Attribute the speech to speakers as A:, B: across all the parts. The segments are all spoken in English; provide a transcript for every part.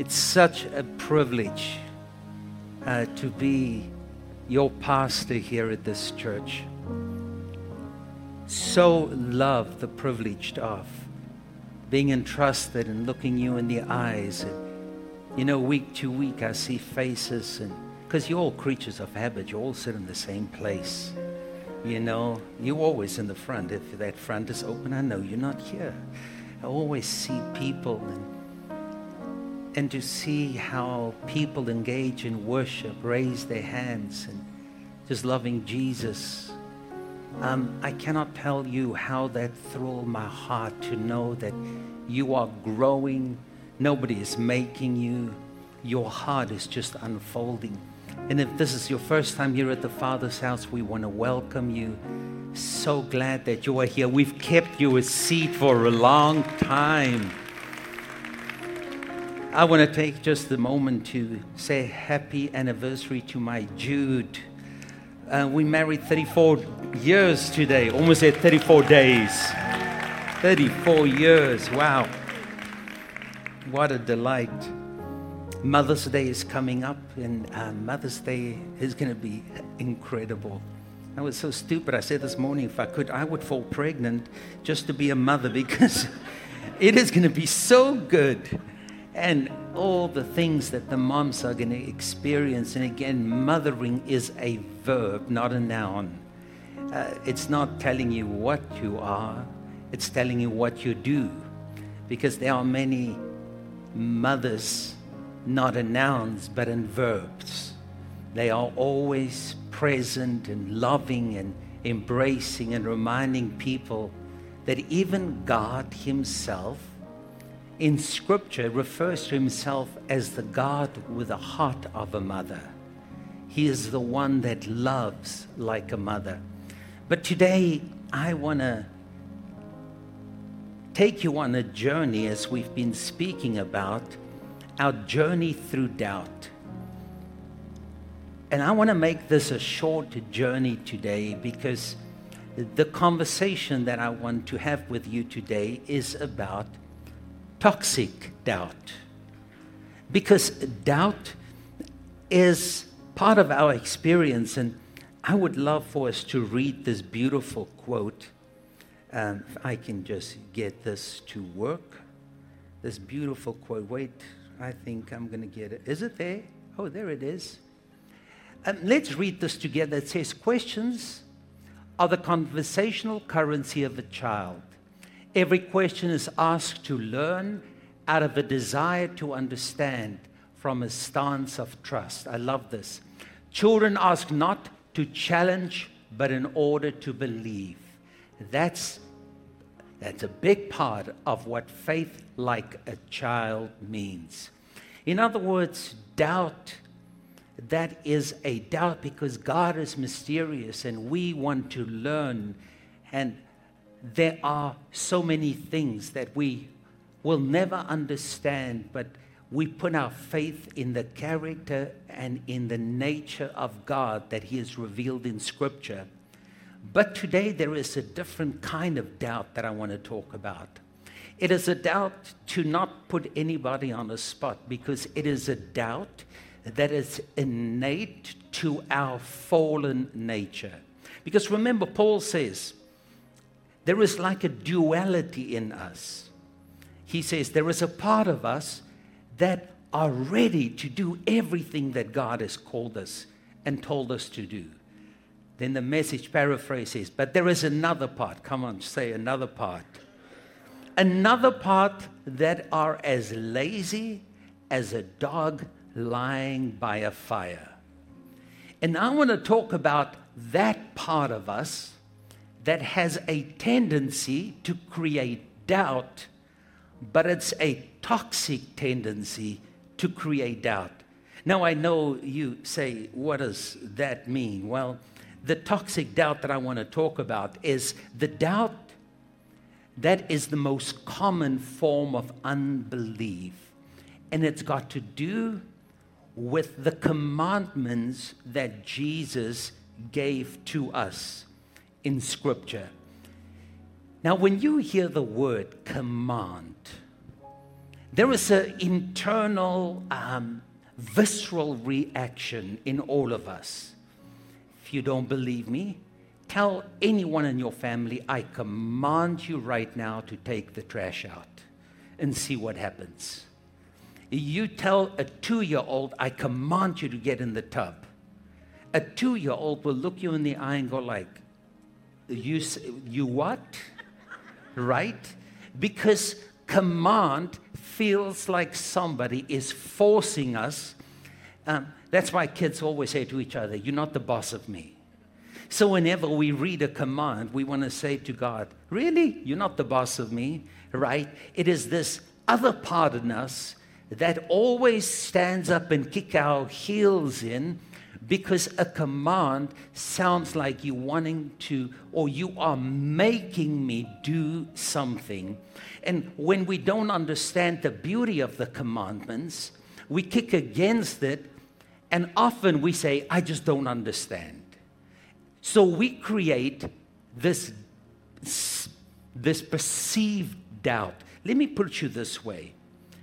A: It's such a privilege to be your pastor here at this church. So love the privilege of being entrusted and looking you in the eyes. And, week to week I see faces, and because you're all creatures of habit, you all sit in the same place. You're always in the front. If that front is open, I know you're not here. I always see people, and to see how people engage in worship, raise their hands, and just loving Jesus. I cannot tell you how that thrilled my heart to know that you are growing. Nobody is making you. Your heart is just unfolding. And if this is your first time here at the Father's house, we want to welcome you. So glad that you are here. We've kept you a seat for a long time. I want to take just a moment to say happy anniversary to my Jude. We married 34 years today, almost at 34 days. 34 years, wow. What a delight. Mother's Day is coming up, and Mother's Day is going to be incredible. I was so stupid. I said this morning, if I could, I would fall pregnant just to be a mother, because it is going to be so good. And all the things that the moms are going to experience. And again, mothering is a verb, not a noun. It's not telling you what you are. It's telling you what you do. Because there are many mothers, not in nouns, but in verbs. They are always present and loving and embracing and reminding people that even God Himself in Scripture refers to Himself as the God with the heart of a mother. He is the one that loves like a mother. But today, I want to take you on a journey, as we've been speaking about, our journey through doubt. And I want to make this a short journey today, because the conversation that I want to have with you today is about toxic doubt. Because doubt is part of our experience, and I would love for us to read this beautiful quote. If I can just get this to work. This beautiful quote. Wait, I think I'm going to get it. Is it there? Oh, there it is. Let's read this together. It says, questions are the conversational currency of a child. Every question is asked to learn out of a desire to understand from a stance of trust. I love this. Children ask not to challenge, but in order to believe. That's a big part of what faith like a child means. In other words, doubt, that is a doubt because God is mysterious and we want to learn. And there are so many things that we will never understand, but we put our faith in the character and in the nature of God that He has revealed in Scripture. But today there is a different kind of doubt that I want to talk about. It is a doubt to not put anybody on the spot, because it is a doubt that is innate to our fallen nature. Because remember, Paul says, there is like a duality in us. He says there is a part of us that are ready to do everything that God has called us and told us to do. Then the Message paraphrase says, but there is another part. Come on, say another part. Another part that are as lazy as a dog lying by a fire. And I want to talk about that part of us that has a tendency to create doubt, but it's a toxic tendency to create doubt. Now, I know you say, what does that mean? Well, the toxic doubt that I want to talk about is the doubt that is the most common form of unbelief. And it's got to do with the commandments that Jesus gave to us in Scripture. Now, when you hear the word command, There is an internal, visceral reaction in all of us. If you don't believe me, tell anyone in your family, I command you right now to take the trash out and see what happens. You tell a 2-year-old, I command you to get in the tub. A 2-year-old will look you in the eye and go like, you what? Right? Because command feels like somebody is forcing us. That's why kids always say to each other, you're not the boss of me. So whenever we read a command, we want to say to God, really? You're not the boss of me, right? It is this other part in us that always stands up and kicks our heels in, because a command sounds like you wanting to, or you are making me do something. And when we don't understand the beauty of the commandments, we kick against it, and often we say, I just don't understand. So we create this perceived doubt. Let me put it this way.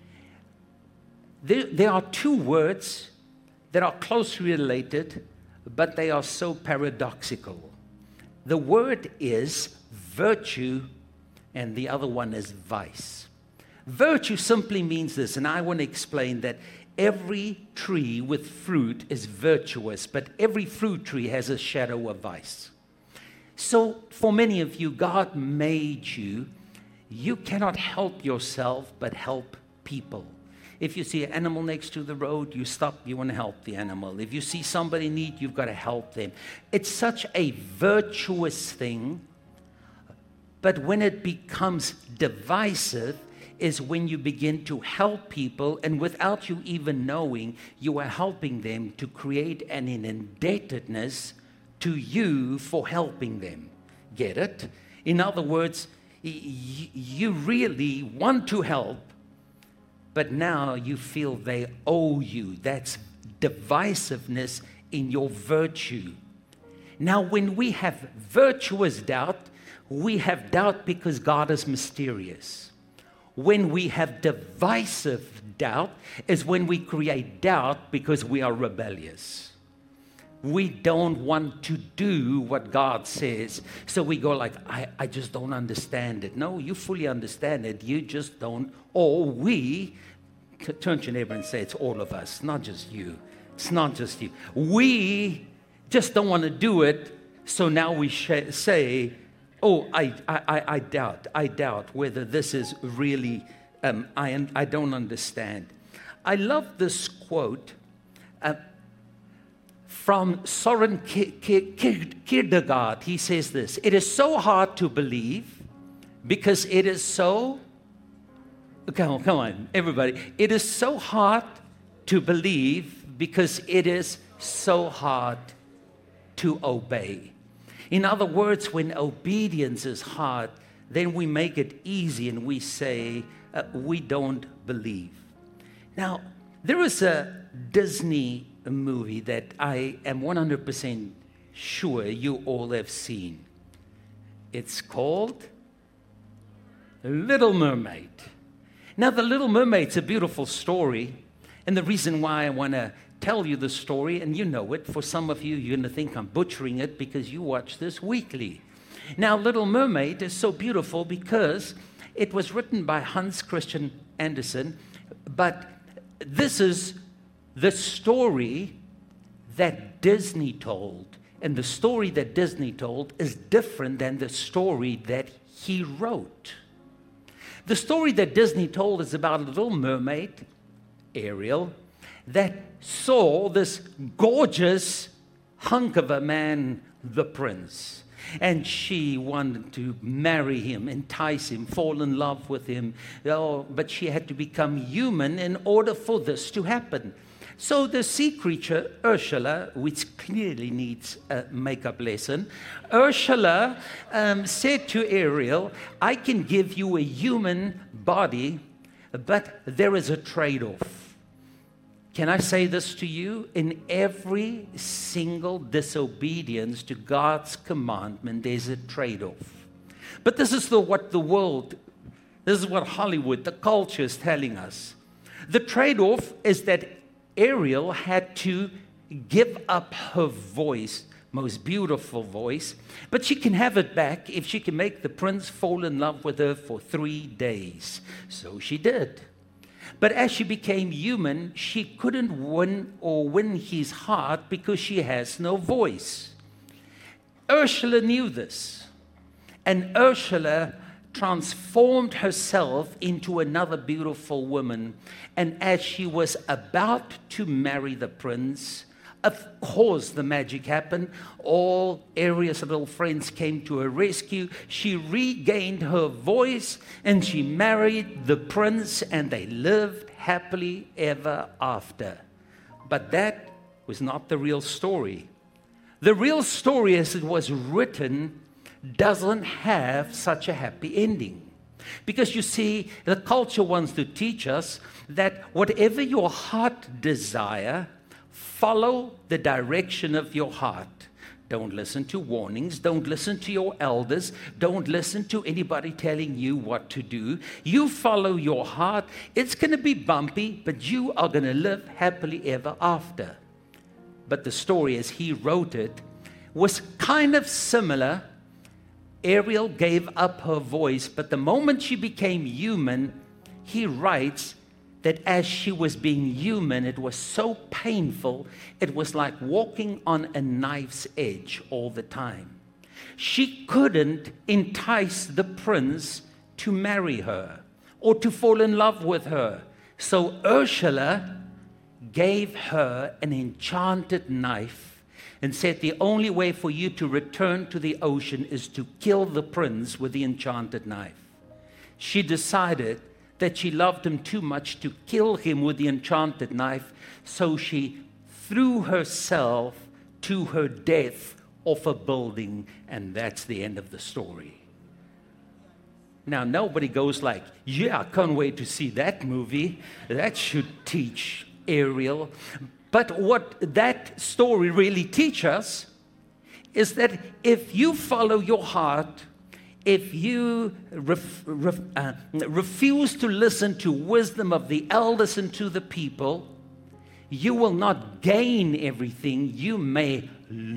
A: There are two words that are closely related, but they are so paradoxical. The word is virtue, and the other one is vice. Virtue simply means this, and I want to explain that every tree with fruit is virtuous, but every fruit tree has a shadow of vice. So for many of you, God made you. You cannot help yourself, but help people. If you see an animal next to the road, you stop, you want to help the animal. If you see somebody in need, you've got to help them. It's such a virtuous thing, but when it becomes divisive is when you begin to help people, and without you even knowing, you are helping them to create an indebtedness to you for helping them. Get it? In other words, you really want to help, but now you feel they owe you. That's divisiveness in your virtue. Now, when we have virtuous doubt, we have doubt because God is mysterious. When we have divisive doubt is when we create doubt because we are rebellious. We don't want to do what God says. So we go like, I just don't understand it. No, you fully understand it. You just don't. Or we, turn to your neighbor and say, it's all of us, not just you. It's not just you. We just don't want to do it. So now we say, oh, I doubt whether this is really, I don't understand. I love this quote from Soren Kierkegaard. He says this, it is so hard to believe because it is so, come on, everybody. It is so hard to believe because it is so hard to obey. In other words, when obedience is hard, then we make it easy and we say, we don't believe. Now, there is a Disney movie that I am 100% sure you all have seen. It's called Little Mermaid. Now, The Little Mermaid's a beautiful story, and the reason why I want to tell you the story, and you know it, for some of you, you're going to think I'm butchering it because you watch this weekly. Now, Little Mermaid is so beautiful because it was written by Hans Christian Andersen, but this is the story that Disney told, and the story that Disney told is different than the story that he wrote. The story that Disney told is about a little mermaid, Ariel, that saw this gorgeous hunk of a man, the prince. And she wanted to marry him, entice him, fall in love with him. Oh, but she had to become human in order for this to happen. So the sea creature, Ursula, which clearly needs a makeup lesson, Ursula said to Ariel, I can give you a human body, but there is a trade-off. Can I say this to you? In every single disobedience to God's commandment, there's a trade-off. But this is what the world This is what Hollywood, the culture, is telling us. The trade-off is that Ariel had to give up her voice, most beautiful voice, but she can have it back if she can make the prince fall in love with her for 3 days. So she did. But as she became human, she couldn't win his heart because she has no voice. Ursula knew this, and Ursula transformed herself into another beautiful woman. And as she was about to marry the prince, of course the magic happened. All Ariel's little friends came to her rescue. She regained her voice and she married the prince, and they lived happily ever after. But that was not the real story. The real story, as it was written, doesn't have such a happy ending. Because you see, the culture wants to teach us that whatever your heart desire, follow the direction of your heart. Don't listen to warnings. Don't listen to your elders. Don't listen to anybody telling you what to do. You follow your heart. It's going to be bumpy, but you are going to live happily ever after. But the story, as he wrote it, was kind of similar. Ariel gave up her voice, but the moment she became human, he writes that as she was being human, it was so painful, it was like walking on a knife's edge all the time. She couldn't entice the prince to marry her or to fall in love with her. So Ursula gave her an enchanted knife and said, the only way for you to return to the ocean is to kill the prince with the enchanted knife. She decided that she loved him too much to kill him with the enchanted knife, so she threw herself to her death off a building, and that's the end of the story. Now, nobody goes like, yeah, I can't wait to see that movie. That should teach Ariel. But what that story really teaches us is that if you follow your heart, if you refuse to listen to wisdom of the elders and to the people, you will not gain everything. You may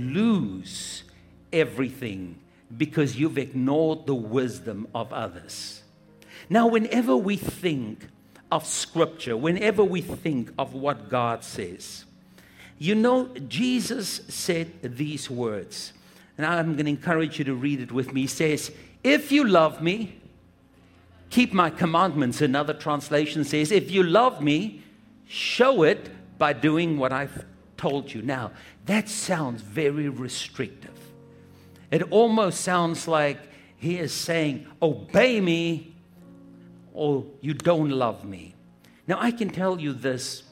A: lose everything because you've ignored the wisdom of others. Now, whenever we think of Scripture, whenever we think of what God says, you know, Jesus said these words, and I'm going to encourage you to read it with me. He says, if you love me, keep my commandments. Another translation says, if you love me, show it by doing what I've told you. Now, that sounds very restrictive. It almost sounds like he is saying, obey me or you don't love me. Now, I can tell you this.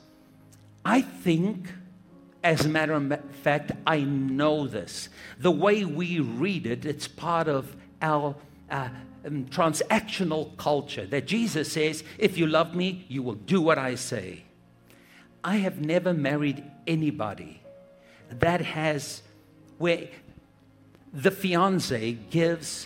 A: I think, as a matter of fact, I know this. The way we read it, it's part of our transactional culture, that Jesus says, if you love me, you will do what I say. I have never married anybody that has, where the fiancé gives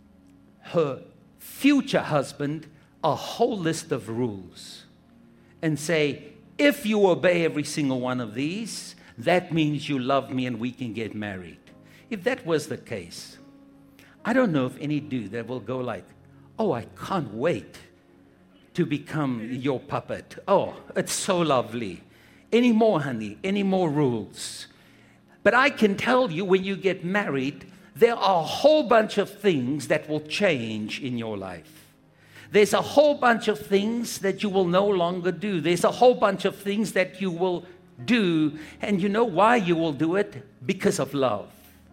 A: her future husband a whole list of rules and say, if you obey every single one of these, that means you love me and we can get married. If that was the case, I don't know of any dude that will go like, oh, I can't wait to become your puppet. Oh, it's so lovely. Any more, honey? Any more rules? But I can tell you, when you get married, there are a whole bunch of things that will change in your life. There's a whole bunch of things that you will no longer do. There's a whole bunch of things that you will do. And you know why you will do it? Because of love.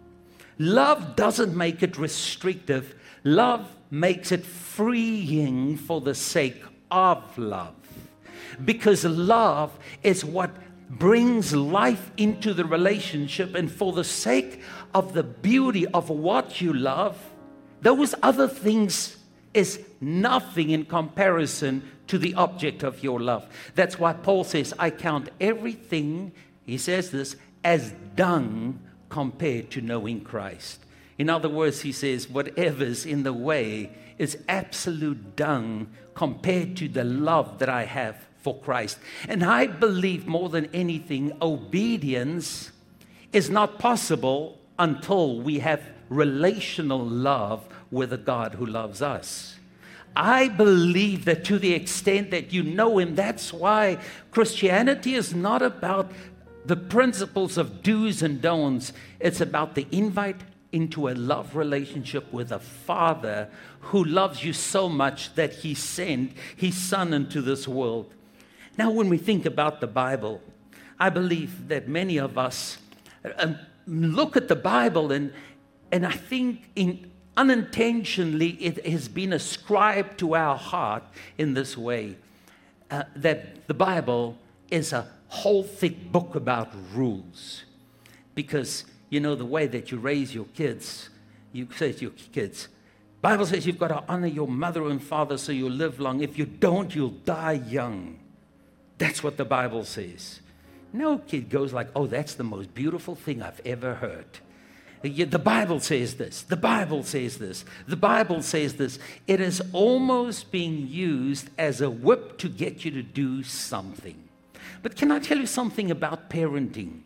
A: Love doesn't make it restrictive. Love makes it freeing for the sake of love. Because love is what brings life into the relationship, and for the sake of the beauty of what you love, those other things is nothing in comparison to the object of your love. That's why Paul says, I count everything, he says this, as dung compared to knowing Christ. In other words, he says, whatever's in the way is absolute dung compared to the love that I have for Christ. And I believe more than anything, obedience is not possible until we have relational love with a God who loves us. I believe that to the extent that you know Him, that's why Christianity is not about the principles of do's and don'ts. It's about the invite into a love relationship with a Father who loves you so much that He sent His Son into this world. Now, when we think about the Bible, I believe that many of us look at the Bible and I think unintentionally it has been ascribed to our heart in this way, that the Bible is a whole thick book about rules. Because, you know, the way that you raise your kids, you say to your kids, Bible says you've got to honor your mother and father so you'll live long. If you don't, you'll die young. That's what the Bible says. No kid goes like, oh, that's the most beautiful thing I've ever heard. The Bible says this. The Bible says this. The Bible says this. It is almost being used as a whip to get you to do something. But can I tell you something about parenting?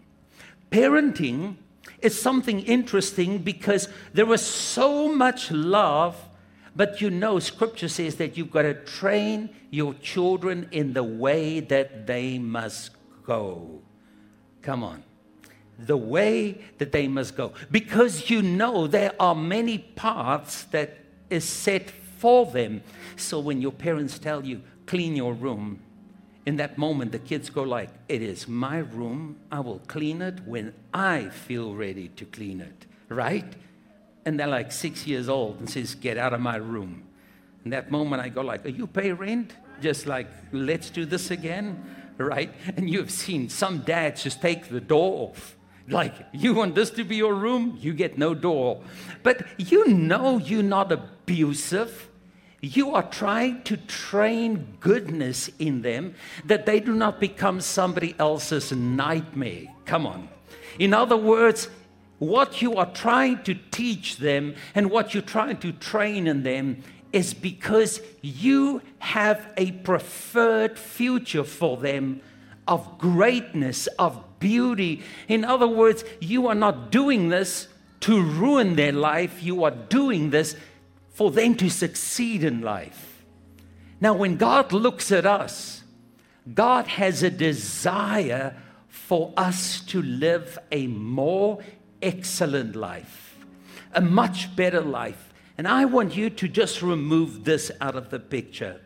A: Parenting is something interesting because there is so much love, but you know, Scripture says that you've got to train your children in the way that they must go. Come on. The way that they must go. Because you know there are many paths that is set for them. So when your parents tell you, clean your room, in that moment the kids go like, it is my room, I will clean it when I feel ready to clean it, right? And they're like 6 years old and says, get out of my room. In that moment I go like, you pay rent? Just like, let's do this again, right? And you've seen some dads just take the door off. Like, you want this to be your room? You get no door. But you know you're not abusive. You are trying to train goodness in them that they do not become somebody else's nightmare. Come on. In other words, what you are trying to teach them and what you're trying to train in them is because you have a preferred future for them of greatness, of beauty. In other words, you are not doing this to ruin their life. You are doing this for them to succeed in life. Now, when God looks at us, God has a desire for us to live a more excellent life, a much better life. And I want you to just remove this out of the picture.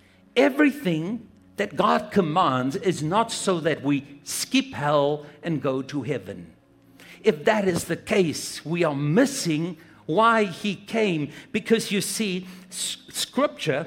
A: Everything that God commands is not so that we skip hell and go to heaven. If that is the case, we are missing why He came. Because you see, Scripture,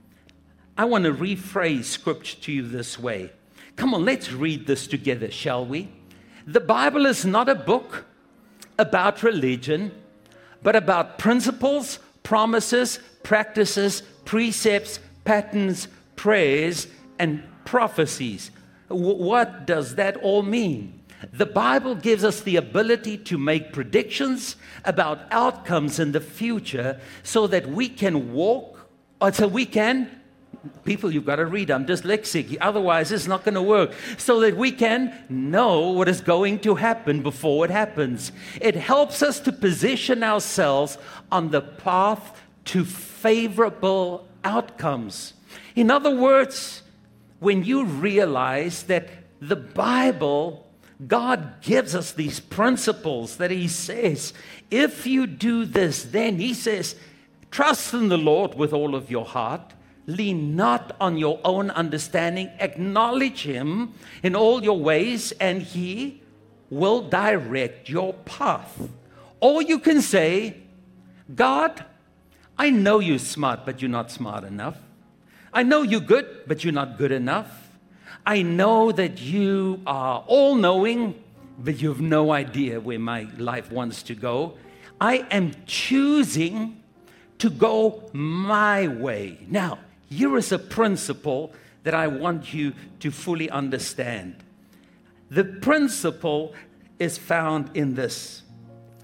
A: I want to rephrase Scripture to you this way. Come on, let's read this together, shall we? The Bible is not a book about religion, but about principles, promises, practices, precepts, patterns, prayers, and prophecies. What does that all mean? The Bible gives us the ability to make predictions about outcomes in the future so that we can walk, or so we can, people, you've got to read, I'm dyslexic, otherwise it's not going to work, so that we can know what is going to happen before it happens. It helps us to position ourselves on the path to favorable outcomes. In other words, when you realize that the Bible, God gives us these principles that He says, if you do this, then He says, trust in the Lord with all of your heart, lean not on your own understanding, acknowledge Him in all your ways, and He will direct your path. Or you can say, God, I know you're smart, but you're not smart enough. I know you're good, but you're not good enough. I know that you are all-knowing, but you have no idea where my life wants to go. I am choosing to go my way. Now, here is a principle that I want you to fully understand. The principle is found in this.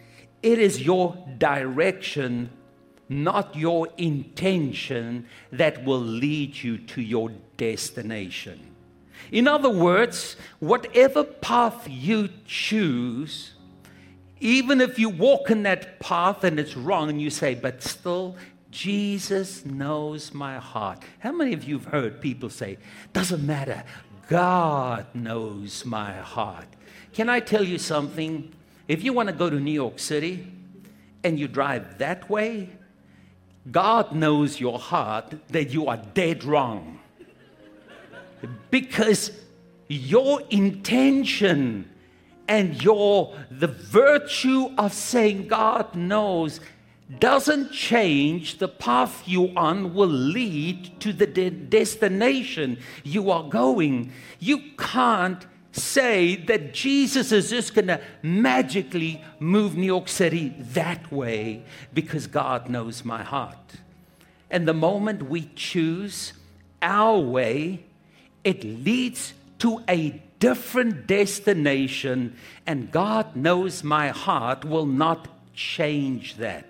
A: it is your direction, not your intention, that will lead you to your destination. In other words, whatever path you choose, even if you walk in that path and it's wrong and you say, but still, Jesus knows my heart. How many of you have heard people say, doesn't matter, God knows my heart? Can I tell you something? If you want to go to New York City and you drive that way, God knows your heart that you are dead wrong. Because your intention and the virtue of saying God knows doesn't change, the path you're on will lead to the destination you are going. You can't say that Jesus is just going to magically move New York City that way because God knows my heart. And the moment we choose our way, it leads to a different destination, and God knows my heart will not change that.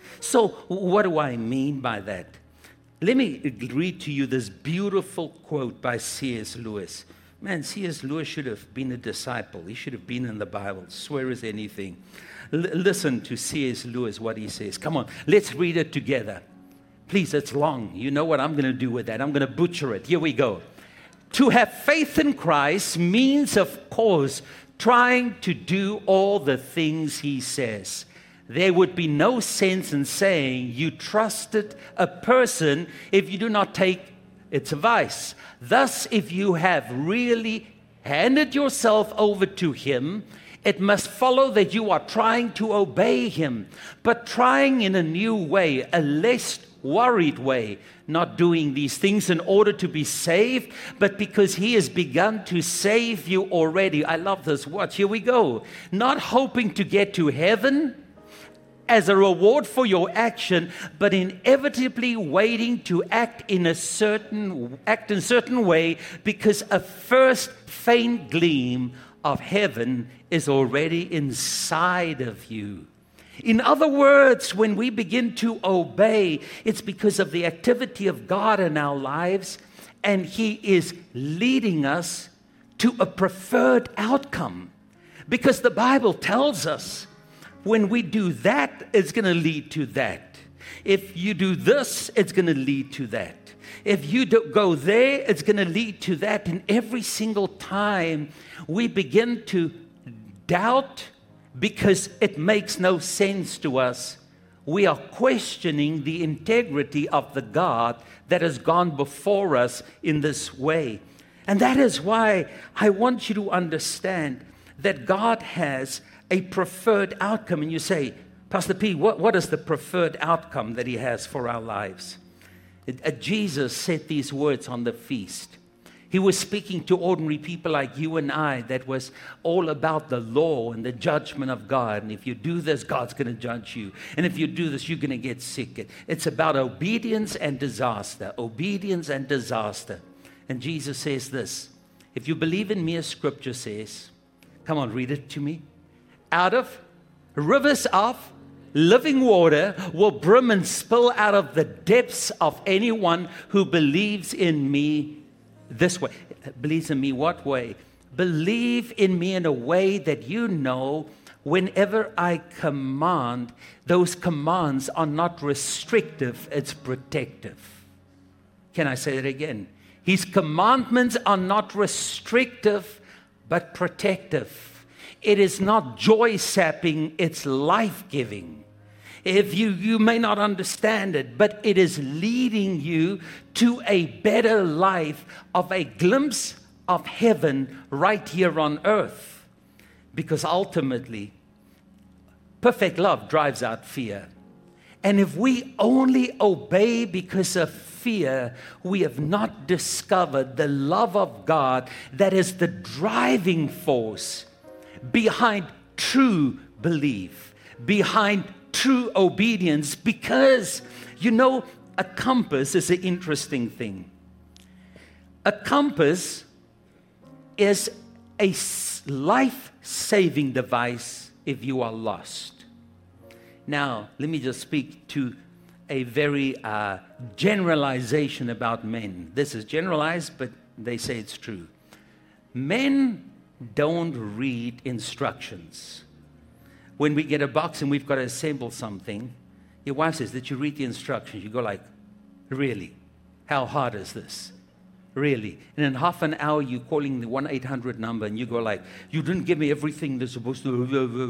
A: So what do I mean by that? Let me read to you this beautiful quote by C.S. Lewis. Man, C.S. Lewis should have been a disciple. He should have been in the Bible, swear as anything. Listen to C.S. Lewis, what he says. Come on, let's read it together. Please, it's long. You know what I'm going to do with that. I'm going to butcher it. Here we go. To have faith in Christ means, of course, trying to do all the things he says. There would be no sense in saying you trusted a person if you do not take its advice. Thus, if you have really handed yourself over to him, it must follow that you are trying to obey him, but trying in a new way, a less worried way, not doing these things in order to be saved, but because he has begun to save you already. I love this. Watch, here we go. Not hoping to get to heaven as a reward for your action, but inevitably waiting to act in a certain way, because a first faint gleam of heaven is already inside of you. In other words, when we begin to obey, it's because of the activity of God in our lives, and he is leading us to a preferred outcome. Because the Bible tells us when we do that, it's going to lead to that. If you do this, it's going to lead to that. If you go there, it's going to lead to that. And every single time we begin to doubt because it makes no sense to us, we are questioning the integrity of the God that has gone before us in this way. And that is why I want you to understand that God has a preferred outcome. And you say, Pastor P, what is the preferred outcome that he has for our lives? Jesus said these words on the feast. He was speaking to ordinary people like you and I, that was all about the law and the judgment of God. And if you do this, God's going to judge you. And if you do this, you're going to get sick. It's about obedience and disaster. Obedience and disaster. And Jesus says this. If you believe in me, as Scripture says, come on, read it to me. Out of rivers of living water will brim and spill out of the depths of anyone who believes in me this way. Believes in me what way? Believe in me in a way that you know whenever I command, those commands are not restrictive, it's protective. Can I say that again? His commandments are not restrictive, but protective. It is not joy-sapping, it's life-giving. If you may not understand it, but it is leading you to a better life, of a glimpse of heaven right here on earth. Because ultimately, perfect love drives out fear. And if we only obey because of fear, we have not discovered the love of God that is the driving force behind true belief, behind true obedience. Because, you know, a compass is an interesting thing. A compass is a life-saving device if you are lost. Now, let me just speak to a very generalization about men. This is generalized, but they say it's true. Men don't read instructions. When we get a box and we've got to assemble something, your wife says, "Did you read the instructions?" You go like, "Really? How hard is this? Really?" And in half an hour, you're calling the 1-800 number, and you go like, "You didn't give me everything that's supposed to,"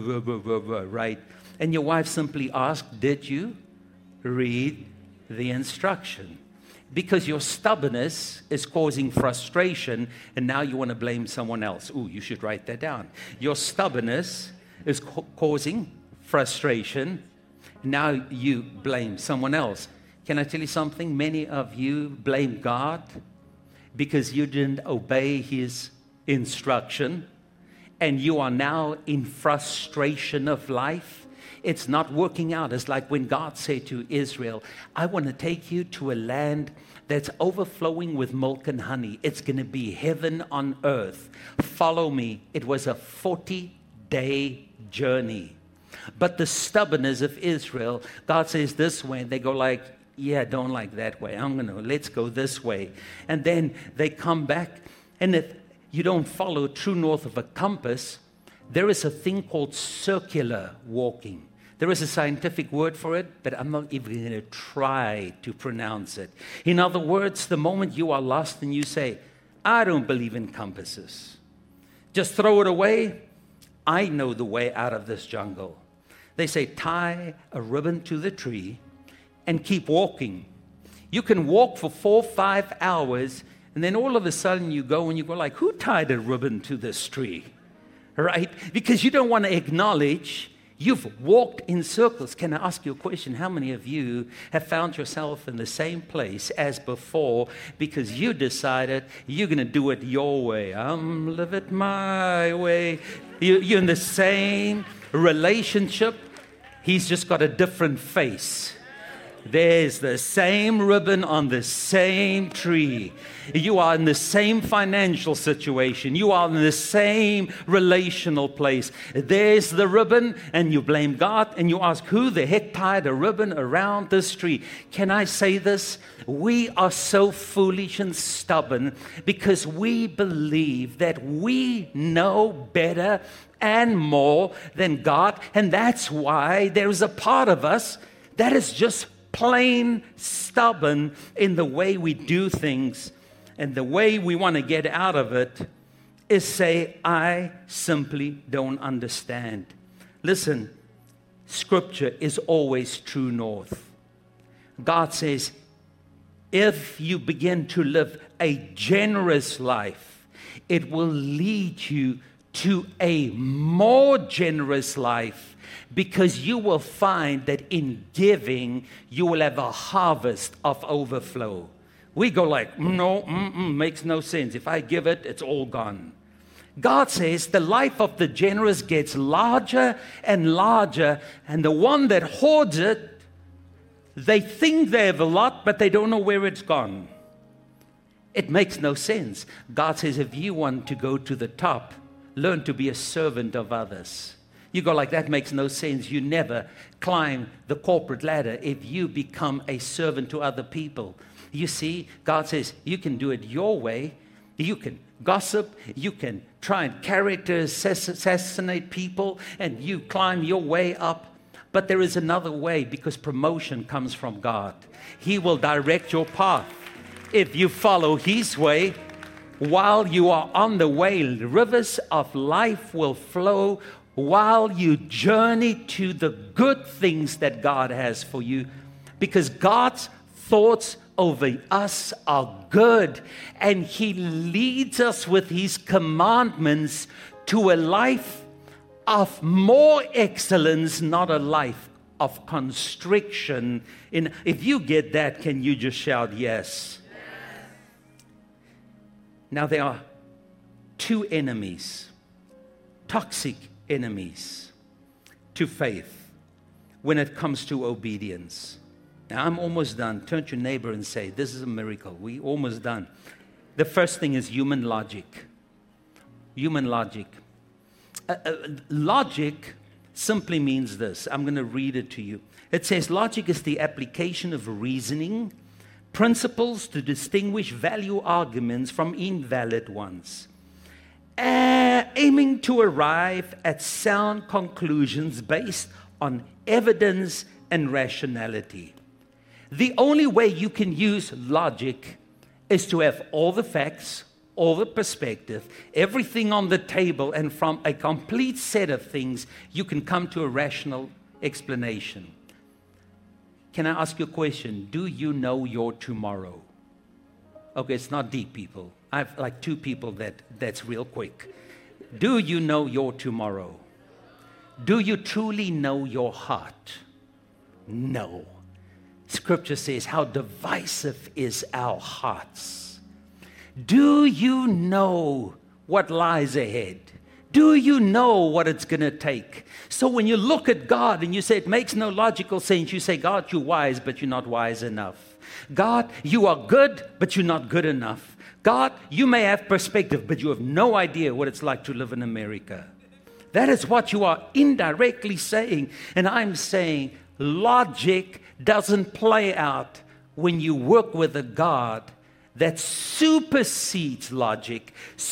A: right? And your wife simply asked, "Did you read the instruction?" Because your stubbornness is causing frustration, and now you want to blame someone else. Ooh, you should write that down. Your stubbornness is causing frustration. Now you blame someone else. Can I tell you something? Many of you blame God because you didn't obey His instruction, and you are now in frustration of life. It's not working out. It's like when God said to Israel, "I want to take you to a land that's overflowing with milk and honey. It's going to be heaven on earth. Follow me." It was a 40-day journey. But the stubbornness of Israel, God says this way, they go like, "Yeah, don't like that way. Let's go this way." And then they come back, and if you don't follow true north of a compass, there is a thing called circular walking. There is a scientific word for it, but I'm not even going to try to pronounce it. In other words, the moment you are lost and you say, "I don't believe in compasses," just throw it away. I know the way out of this jungle. They say, tie a ribbon to the tree and keep walking. You can walk for 4 or 5 hours, and then all of a sudden you go and you go like, "Who tied a ribbon to this tree?" Right? Because you don't want to acknowledge you've walked in circles. Can I ask you a question? How many of you have found yourself in the same place as before because you decided you're going to do it your way? I'm live it my way. You're in the same relationship. He's just got a different face. There's the same ribbon on the same tree. You are in the same financial situation. You are in the same relational place. There's the ribbon, and you blame God, and you ask, "Who the heck tied a ribbon around this tree?" Can I say this? We are so foolish and stubborn because we believe that we know better and more than God, and that's why there is a part of us that is just plain stubborn in the way we do things, and the way we want to get out of it is say, "I simply don't understand." Listen, Scripture is always true north. God says, if you begin to live a generous life, it will lead you to a more generous life, because you will find that in giving, you will have a harvest of overflow. We go like, "No, makes no sense. If I give it, it's all gone." God says the life of the generous gets larger and larger, and the one that hoards it, they think they have a lot, but they don't know where it's gone. It makes no sense. God says if you want to go to the top, learn to be a servant of others. You go like, "That makes no sense." You never climb the corporate ladder if you become a servant to other people. You see, God says you can do it your way. You can gossip. You can try and character assassinate people, and you climb your way up. But there is another way, because promotion comes from God. He will direct your path. If you follow His way, while you are on the way, rivers of life will flow while you journey to the good things that God has for you, because God's thoughts over us are good, and He leads us with His commandments to a life of more excellence, not a life of constriction. If you get that, can you just shout yes? Now there are two enemies, toxic enemies to faith when it comes to obedience. Now I'm almost done. Turn to your neighbor and say, "This is a miracle. We're almost done." The first thing is human logic. Human logic. Logic simply means this. I'm going to read it to you. It says, logic is the application of reasoning, principles to distinguish value arguments from invalid ones, aiming to arrive at sound conclusions based on evidence and rationality. The only way you can use logic is to have all the facts, all the perspective, everything on the table, and from a complete set of things, you can come to a rational explanation. Can I ask you a question? Do you know your tomorrow? Okay, it's not deep, people. I have like 2 people that's real quick. Do you know your tomorrow? Do you truly know your heart? No. Scripture says, how divisive is our hearts. Do you know what lies ahead? Do you know what it's going to take? So when you look at God and you say it makes no logical sense, you say, God, you're wise, but you're not wise enough. God, you are good, but you're not good enough. God, you may have perspective, but you have no idea what it's like to live in America. That is what you are indirectly saying. And I'm saying logic doesn't play out when you work with a God that supersedes logic,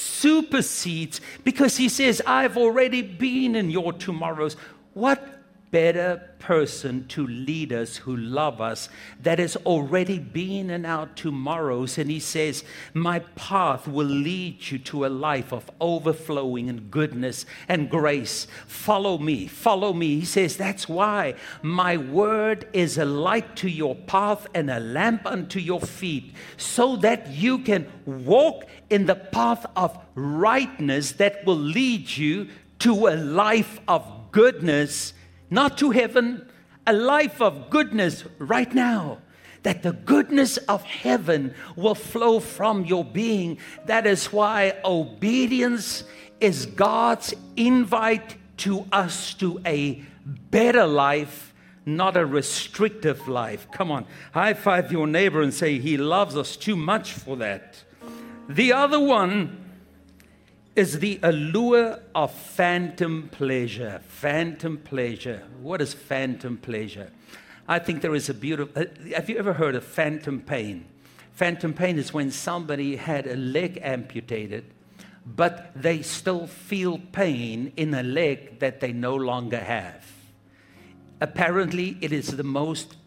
A: because he says, I've already been in your tomorrows. What better person to lead us who love us that has already been in our tomorrows? And he says, my path will lead you to a life of overflowing and goodness and grace. Follow me, follow me. He says, that's why my word is a light to your path and a lamp unto your feet, so that you can walk in the path of rightness that will lead you to a life of goodness. Not to heaven, a life of goodness right now. That the goodness of heaven will flow from your being. That is why obedience is God's invite to us to a better life, not a restrictive life. Come on, high five your neighbor and say, he loves us too much for that. The other one is the allure of phantom pleasure. Phantom pleasure. What is phantom pleasure? I think there is a beautiful... have you ever heard of phantom pain? Phantom pain is when somebody had a leg amputated, but they still feel pain in a leg that they no longer have. Apparently, it is the most...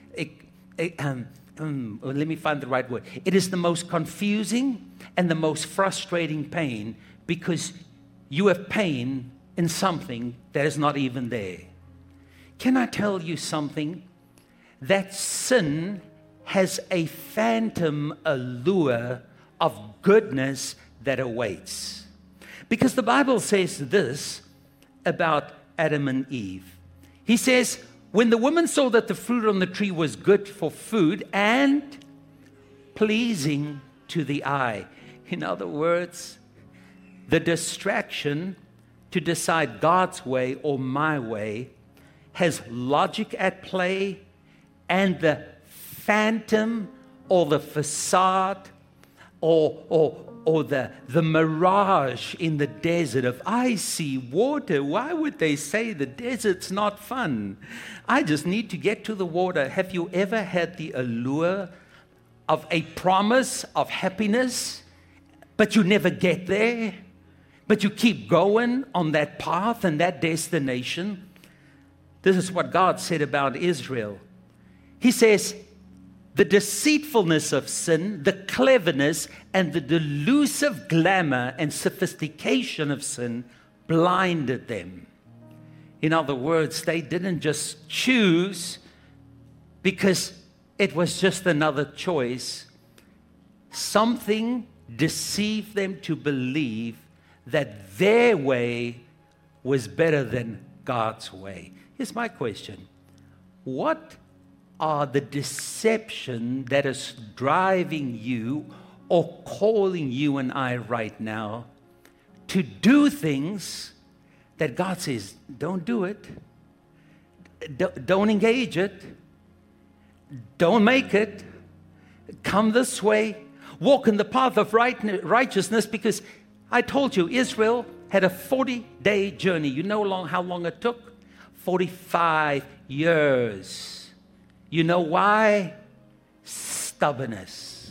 A: let me find the right word. It is the most confusing and the most frustrating pain, because you have pain in something that is not even there. Can I tell you something? That sin has a phantom allure of goodness that awaits. Because the Bible says this about Adam and Eve. He says, when the woman saw that the fruit on the tree was good for food and pleasing to the eye. In other words, the distraction to decide God's way or my way has logic at play, and the phantom or the facade or the mirage in the desert of, I see water. Why would they say the desert's not fun? I just need to get to the water. Have you ever had the allure of a promise of happiness, but you never get there? But you keep going on that path and that destination. This is what God said about Israel. He says, the deceitfulness of sin, the cleverness, and the delusive glamour and sophistication of sin blinded them. In other words, they didn't just choose because it was just another choice. Something deceived them to believe that their way was better than God's way. Here's my question. What are the deception that is driving you or calling you and I right now to do things that God says, don't do it, don't engage it, don't make it, come this way, walk in the path of righteousness? Because I told you, Israel had a 40-day journey. You know how long it took? 45 years. You know why? Stubbornness.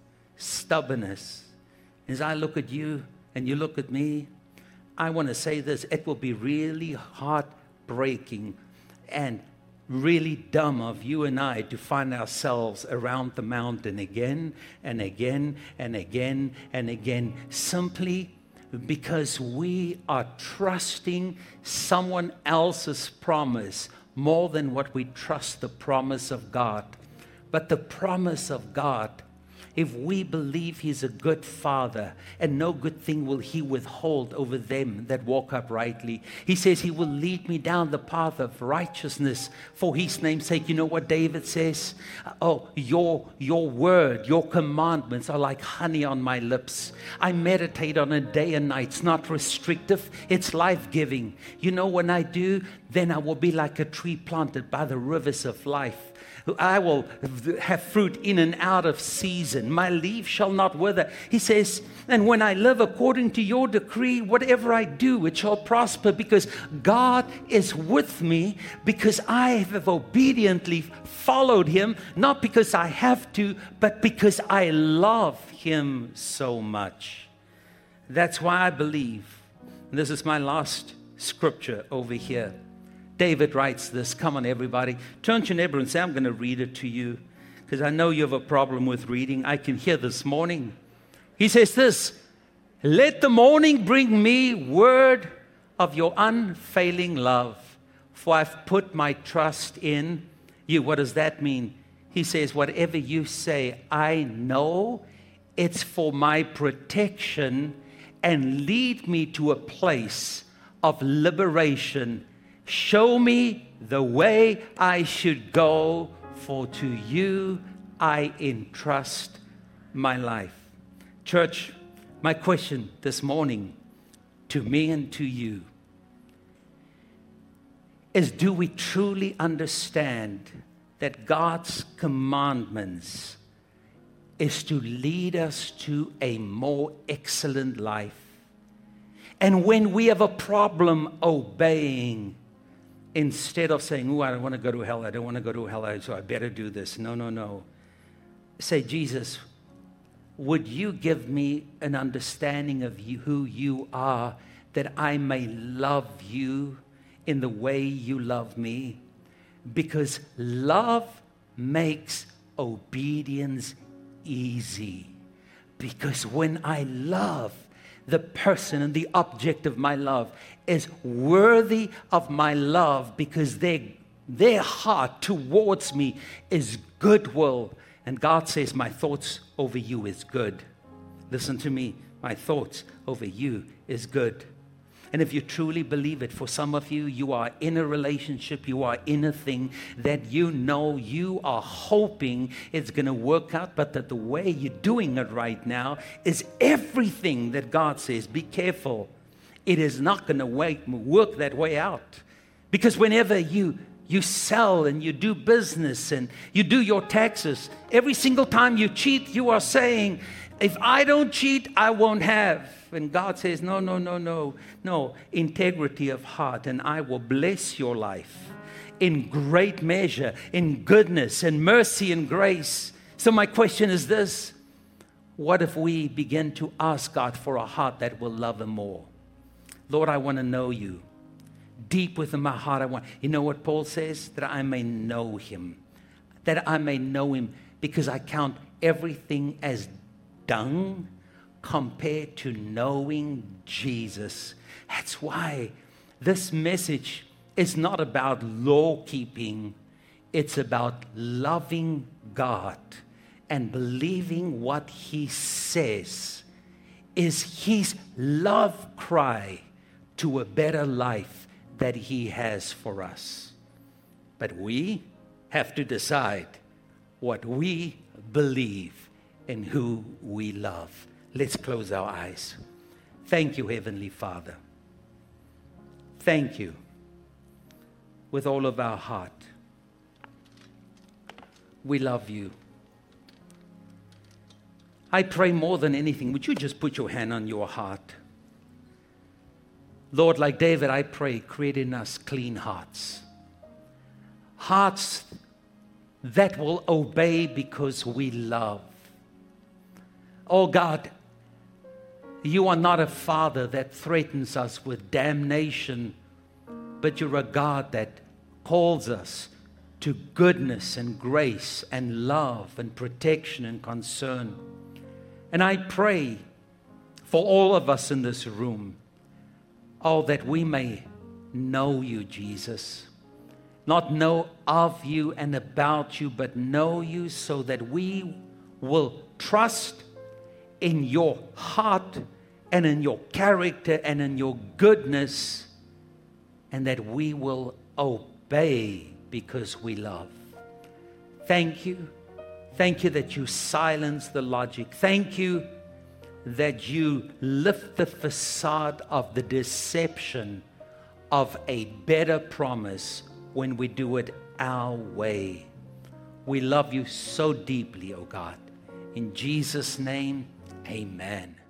A: Stubbornness. As I look at you and you look at me, I want to say this. It will be really heartbreaking and really dumb of you and I to find ourselves around the mountain again and again and again and again, simply because we are trusting someone else's promise more than what we trust the promise of God. But the promise of God, if we believe He's a good Father, and no good thing will He withhold over them that walk uprightly. He says He will lead me down the path of righteousness for His name's sake. You know what David says? Oh, your word, your commandments are like honey on my lips. I meditate on it day and night. It's not restrictive. It's life-giving. You know, when I do, then I will be like a tree planted by the rivers of life. I will have fruit in and out of season. My leaf shall not wither. He says, and when I live according to your decree, whatever I do, it shall prosper, because God is with me, because I have obediently followed Him, not because I have to, but because I love Him so much. That's why I believe, and this is my last scripture over here. David writes this. Come on, everybody. Turn to your neighbor and say, I'm going to read it to you, because I know you have a problem with reading. I can hear this morning. He says this: let the morning bring me word of your unfailing love, for I've put my trust in you. What does that mean? He says, whatever you say, I know it's for my protection and lead me to a place of liberation. Show me the way I should go, for to you I entrust my life. Church, my question this morning to me and to you is, do we truly understand that God's commandments is to lead us to a more excellent life? And when we have a problem obeying, instead of saying, oh, I don't want to go to hell, I don't want to go to hell, so I better do this. No. Say, Jesus, would you give me an understanding of you, who you are, that I may love you in the way you love me? Because love makes obedience easy. Because when I love, the person and the object of my love is worthy of my love, because their heart towards me is goodwill. And God says, my thoughts over you is good. Listen to me. My thoughts over you is good. And if you truly believe it, for some of you, you are in a relationship, you are in a thing that you know you are hoping it's going to work out, but that the way you're doing it right now is everything that God says, be careful. It is not going to work that way out. Because whenever you sell and you do business and you do your taxes, every single time you cheat, you are saying, if I don't cheat, I won't have. And God says, no, integrity of heart, and I will bless your life in great measure, in goodness and mercy and grace. So my question is this: what if we begin to ask God for a heart that will love Him more? Lord, I want to know you. Deep within my heart, you know what Paul says? That I may know Him. That I may know Him, because I count everything as dung compared to knowing Jesus. That's why this message is not about law keeping. It's about loving God and believing what He says is His love cry to a better life that He has for us. But we have to decide what we believe and who we love. Let's close our eyes. Thank you, Heavenly Father. Thank you with all of our heart. We love you. I pray more than anything, would you just put your hand on your heart? Lord, like David, I pray, create in us clean hearts. Hearts that will obey because we love. Oh God, you are not a Father that threatens us with damnation, but you're a God that calls us to goodness and grace and love and protection and concern. And I pray for all of us in this room, that we may know you, Jesus. Not know of you and about you, but know you so that we will trust in your heart and in your character and in your goodness, and that we will obey because we love. Thank you. Thank you that you silence the logic. Thank you that you lift the facade of the deception of a better promise when we do it our way. We love you so deeply, oh God. In Jesus' name, amen.